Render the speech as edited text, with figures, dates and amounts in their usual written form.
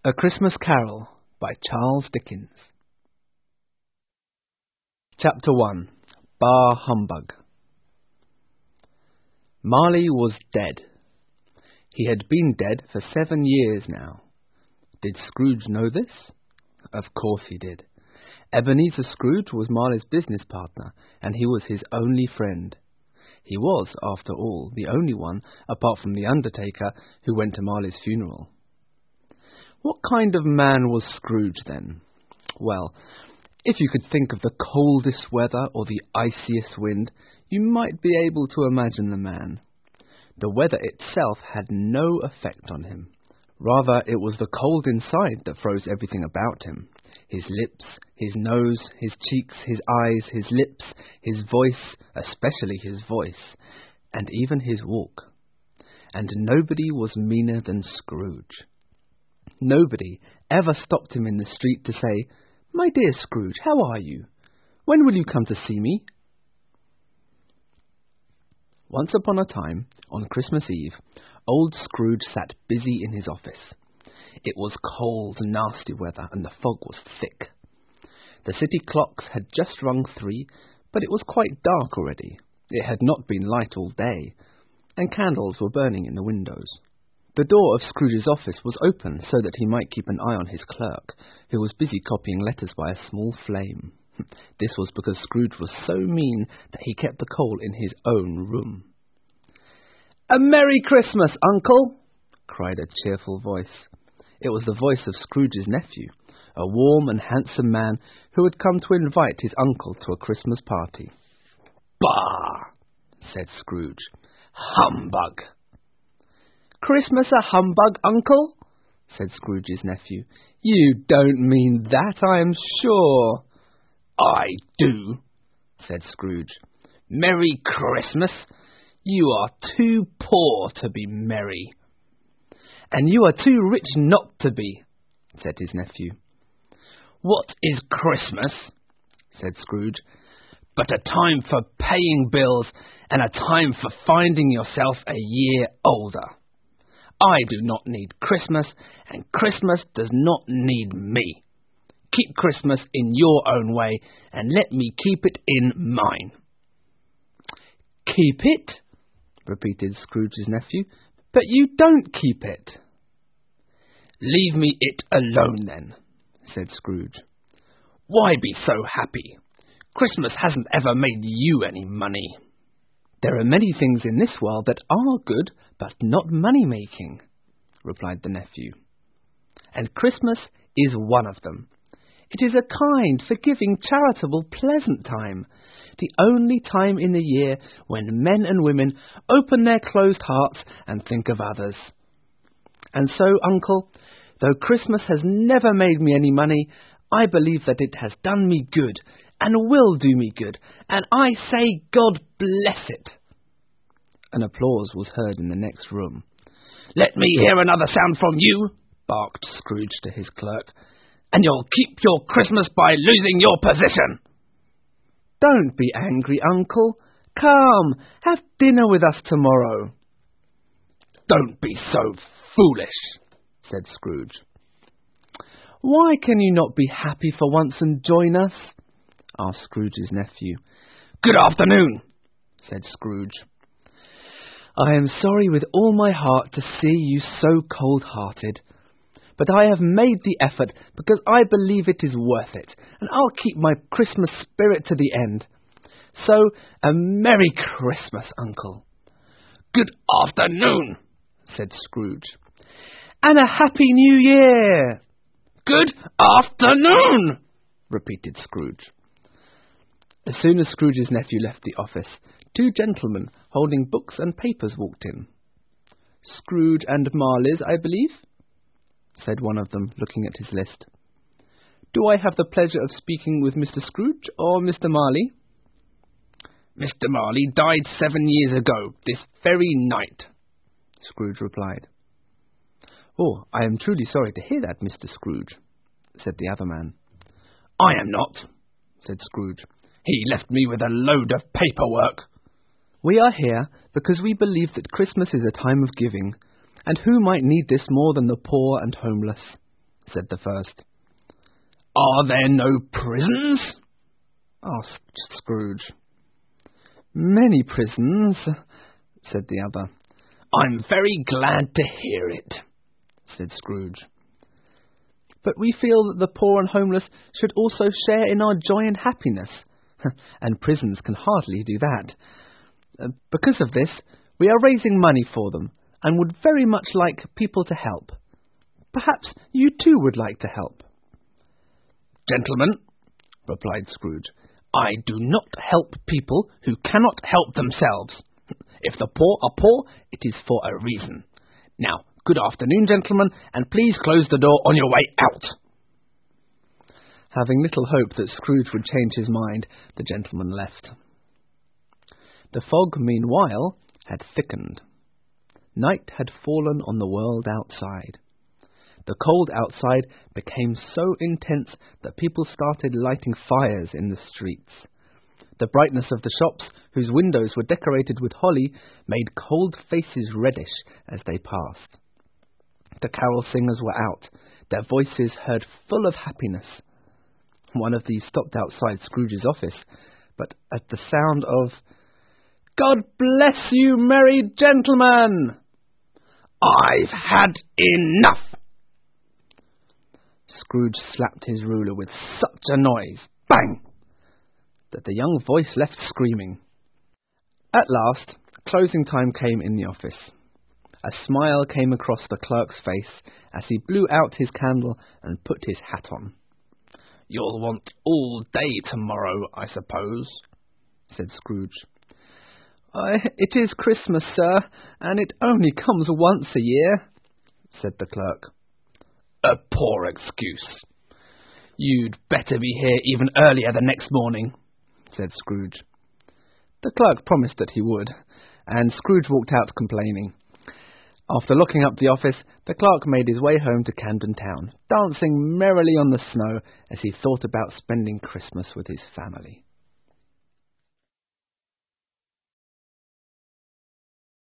A Christmas Carol by Charles Dickens. Chapter 1. Bar Humbug. Marley was dead. He had been dead for 7 years now. Did Scrooge know this? Of course he did. Ebenezer Scrooge was Marley's business partner, and he was his only friend. He was, after all, the only one, apart from the undertaker, who went to Marley's funeral. What kind of man was Scrooge, then? Well, if you could think of the coldest weather or the iciest wind, you might be able to imagine the man. The weather itself had no effect on him. Rather, it was the cold inside that froze everything about him. His lips, his nose, his cheeks, his eyes, his lips, his voice, especially his voice, and even his walk. And nobody was meaner than Scrooge. Nobody ever stopped him in the street to say, "My dear Scrooge, how are you? When will you come to see me?" Once upon a time, on Christmas Eve, old Scrooge sat busy in his office. It was cold, nasty weather, and the fog was thick. The city clocks had just rung 3, but it was quite dark already. It had not been light all day, and candles were burning in the windows. The door of Scrooge's office was open so that he might keep an eye on his clerk, who was busy copying letters by a small flame. This was because Scrooge was so mean that he kept the coal in his own room. "A Merry Christmas, Uncle!" cried a cheerful voice. It was the voice of Scrooge's nephew, a warm and handsome man who had come to invite his uncle to a Christmas party. "Bah!" said Scrooge. "Humbug!" "Christmas a humbug, Uncle?" said Scrooge's nephew. "You don't mean that, I am sure." "I do," said Scrooge. "Merry Christmas! You are too poor to be merry." "And you are too rich not to be," said his nephew. "What is Christmas," said Scrooge, "but a time for paying bills and a time for finding yourself a year older? I do not need Christmas, and Christmas does not need me. Keep Christmas in your own way, and let me keep it in mine." "Keep it?" repeated Scrooge's nephew. "But you don't keep it." "Leave me it alone, then," said Scrooge. "Why be so happy? Christmas hasn't ever made you any money." "There are many things in this world that are good, but not money-making," replied the nephew. "And Christmas is one of them. It is a kind, forgiving, charitable, pleasant time, the only time in the year when men and women open their closed hearts and think of others. And so, Uncle, though Christmas has never made me any money, I believe that it has done me good, and will do me good, and I say God bless it." An applause was heard in the next room. "Let me hear another sound from you," barked Scrooge to his clerk, "and you'll keep your Christmas by losing your position." "Don't be angry, Uncle. Come, have dinner with us tomorrow." "Don't be so foolish," said Scrooge. "Why can you not be happy for once and join us?" asked Scrooge's nephew. "Good afternoon," said Scrooge. "I am sorry with all my heart to see you so cold-hearted, but I have made the effort because I believe it is worth it, and I'll keep my Christmas spirit to the end. So, a Merry Christmas, Uncle." "Good afternoon," said Scrooge. "And a Happy New Year." "Good afternoon," repeated Scrooge. As soon as Scrooge's nephew left the office, 2 gentlemen holding books and papers walked in. "Scrooge and Marley's, I believe?" said one of them, looking at his list. "Do I have the pleasure of speaking with Mr. Scrooge or Mr. Marley?" "Mr. Marley died 7 years ago, this very night," Scrooge replied. "Oh, I am truly sorry to hear that, Mr. Scrooge," said the other man. "I am not," said Scrooge. "He left me with a load of paperwork." "We are here because we believe that Christmas is a time of giving, and who might need this more than the poor and homeless?" said the first. "Are there no prisons?" asked Scrooge. "Many prisons," said the other. "I'm very glad to hear it," said Scrooge. "But we feel that the poor and homeless should also share in our joy and happiness, and prisons can hardly do that. Because of this, we are raising money for them, and would very much like people to help. Perhaps you too would like to help." "Gentlemen," replied Scrooge, "I do not help people who cannot help themselves. If the poor are poor, it is for a reason. Now, good afternoon, gentlemen, and please close the door on your way out." Having little hope that Scrooge would change his mind, the gentleman left. The fog, meanwhile, had thickened. Night had fallen on the world outside. The cold outside became so intense that people started lighting fires in the streets. The brightness of the shops, whose windows were decorated with holly, made cold faces reddish as they passed. The carol singers were out, their voices heard full of happiness. One of these stopped outside Scrooge's office, but at the sound of, "God bless you, merry gentlemen!" "I've had enough!" Scrooge slapped his ruler with such a noise, bang, that the young voice left screaming. At last, closing time came in the office. A smile came across the clerk's face as he blew out his candle and put his hat on. "You'll want all day tomorrow, I suppose," said Scrooge. "It is Christmas, sir, and it only comes once a year," said the clerk. "A poor excuse. You'd better be here even earlier the next morning," said Scrooge. The clerk promised that he would, and Scrooge walked out complaining. After locking up the office, the clerk made his way home to Camden Town, dancing merrily on the snow as he thought about spending Christmas with his family.